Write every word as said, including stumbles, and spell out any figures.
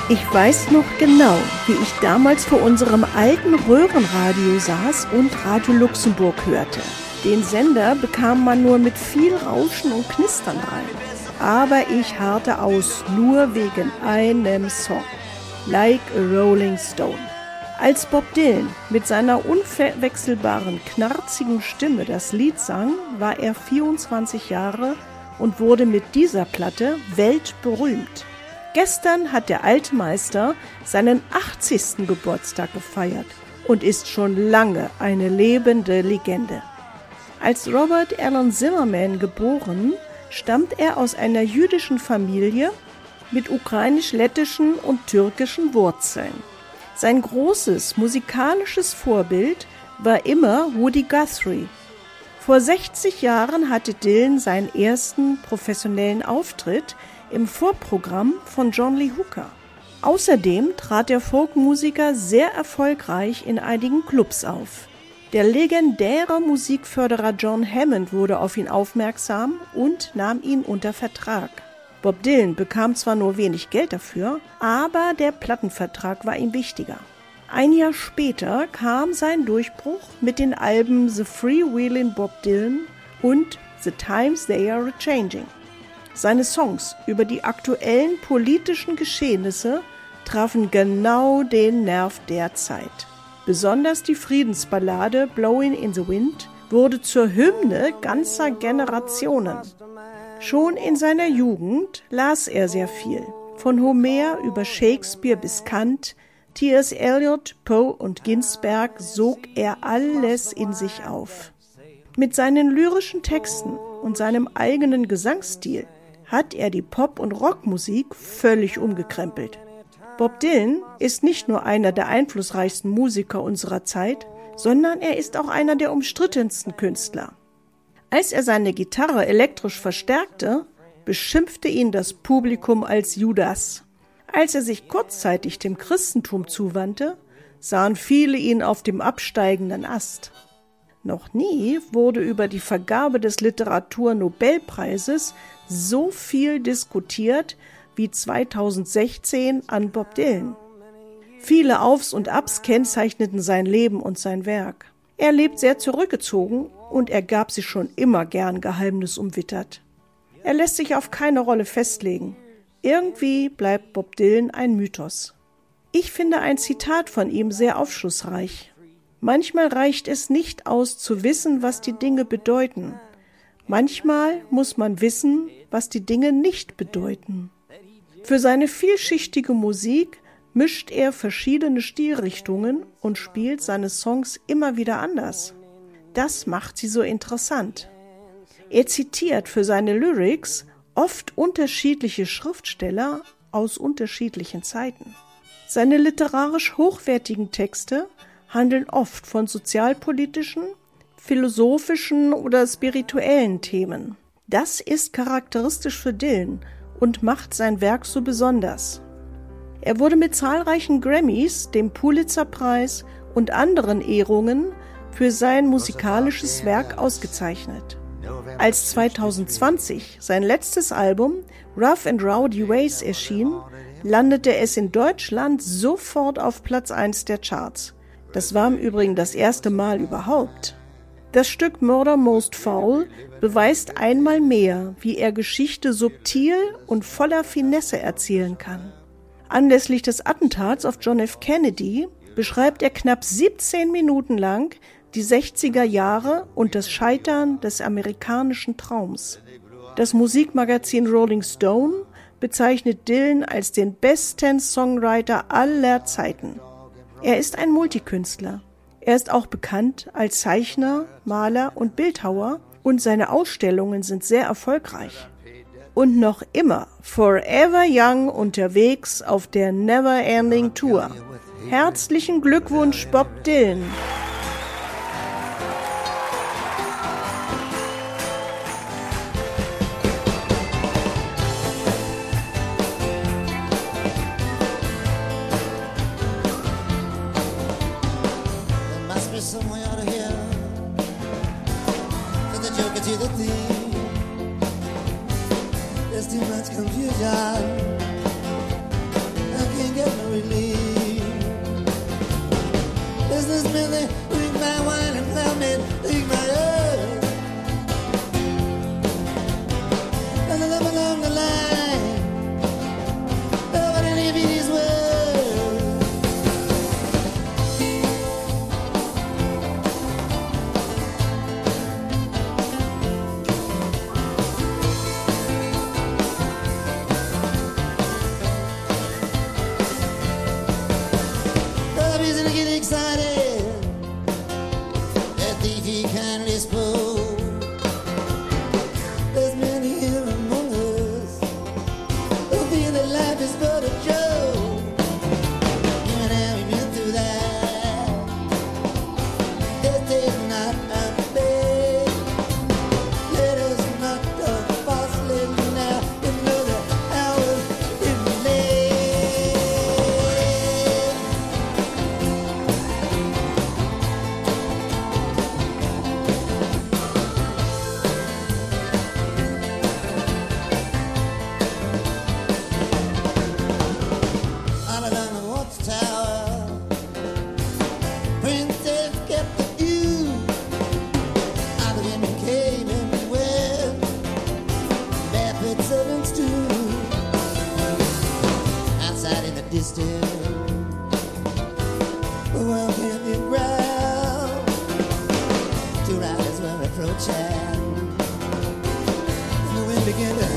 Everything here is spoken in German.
Ich weiß noch genau, wie ich damals vor unserem alten Röhrenradio saß und Radio Luxemburg hörte. Den Sender bekam man nur mit viel Rauschen und Knistern rein. Aber ich harrte aus, nur wegen einem Song. Like a Rolling Stone. Als Bob Dylan mit seiner unverwechselbaren, knarzigen Stimme das Lied sang, war er vierundzwanzig Jahre und wurde mit dieser Platte weltberühmt. Gestern hat der alte Meister seinen achtzigsten Geburtstag gefeiert und ist schon lange eine lebende Legende. Als Robert Alan Zimmerman geboren, stammt er aus einer jüdischen Familie mit ukrainisch-lettischen und türkischen Wurzeln. Sein großes musikalisches Vorbild war immer Woody Guthrie. Vor sechzig Jahren hatte Dylan seinen ersten professionellen Auftritt im Vorprogramm von John Lee Hooker. Außerdem trat der Folkmusiker sehr erfolgreich in einigen Clubs auf. Der legendäre Musikförderer John Hammond wurde auf ihn aufmerksam und nahm ihn unter Vertrag. Bob Dylan bekam zwar nur wenig Geld dafür, aber der Plattenvertrag war ihm wichtiger. Ein Jahr später kam sein Durchbruch mit den Alben The Freewheelin' Bob Dylan und The Times They Are A-Changing. Seine Songs über die aktuellen politischen Geschehnisse trafen genau den Nerv der Zeit. Besonders die Friedensballade Blowin' in the Wind wurde zur Hymne ganzer Generationen. Schon in seiner Jugend las er sehr viel. Von Homer über Shakespeare bis Kant, T S Eliot, Poe und Ginsberg sog er alles in sich auf. Mit seinen lyrischen Texten und seinem eigenen Gesangsstil hat er die Pop- und Rockmusik völlig umgekrempelt. Bob Dylan ist nicht nur einer der einflussreichsten Musiker unserer Zeit, sondern er ist auch einer der umstrittensten Künstler. Als er seine Gitarre elektrisch verstärkte, beschimpfte ihn das Publikum als Judas. Als er sich kurzzeitig dem Christentum zuwandte, sahen viele ihn auf dem absteigenden Ast. Noch nie wurde über die Vergabe des Literaturnobelpreises so viel diskutiert wie zweitausendsechzehn an Bob Dylan. Viele Aufs und Abs kennzeichneten sein Leben und sein Werk. Er lebt sehr zurückgezogen und er gab sich schon immer gern geheimnisumwittert. Er lässt sich auf keine Rolle festlegen. Irgendwie bleibt Bob Dylan ein Mythos. Ich finde ein Zitat von ihm sehr aufschlussreich. Manchmal reicht es nicht aus, zu wissen, was die Dinge bedeuten. Manchmal muss man wissen, was die Dinge nicht bedeuten. Für seine vielschichtige Musik mischt er verschiedene Stilrichtungen und spielt seine Songs immer wieder anders. Das macht sie so interessant. Er zitiert für seine Lyrics oft unterschiedliche Schriftsteller aus unterschiedlichen Zeiten. Seine literarisch hochwertigen Texte handeln oft von sozialpolitischen, philosophischen oder spirituellen Themen. Das ist charakteristisch für Dylan und macht sein Werk so besonders. Er wurde mit zahlreichen Grammys, dem Pulitzerpreis und anderen Ehrungen für sein musikalisches Werk ausgezeichnet. Als zweitausendzwanzig sein letztes Album Rough and Rowdy Ways erschien, landete es in Deutschland sofort auf Platz eins der Charts. Das war im Übrigen das erste Mal überhaupt. Das Stück Murder Most Foul beweist einmal mehr, wie er Geschichte subtil und voller Finesse erzählen kann. Anlässlich des Attentats auf John F. Kennedy beschreibt er knapp siebzehn Minuten lang die sechziger Jahre und das Scheitern des amerikanischen Traums. Das Musikmagazin Rolling Stone bezeichnet Dylan als den besten Songwriter aller Zeiten. Er ist ein Multikünstler. Er ist auch bekannt als Zeichner, Maler und Bildhauer und seine Ausstellungen sind sehr erfolgreich. Und noch immer forever young unterwegs auf der Never Ending Tour. Herzlichen Glückwunsch, Bob Dylan! There's too much confusion. I can't get no relief. Businessmen, they drink my wine and plowmen drink my earth. And I live along the line, nobody leave me these words. Excited, that thief he kindly spoke. There's many here among us who feel that life is but a joke. You and I, we've been through that. This is not a bed. Let us not go falsely now. You know the hours in late. Two riders were approaching, and the wind began to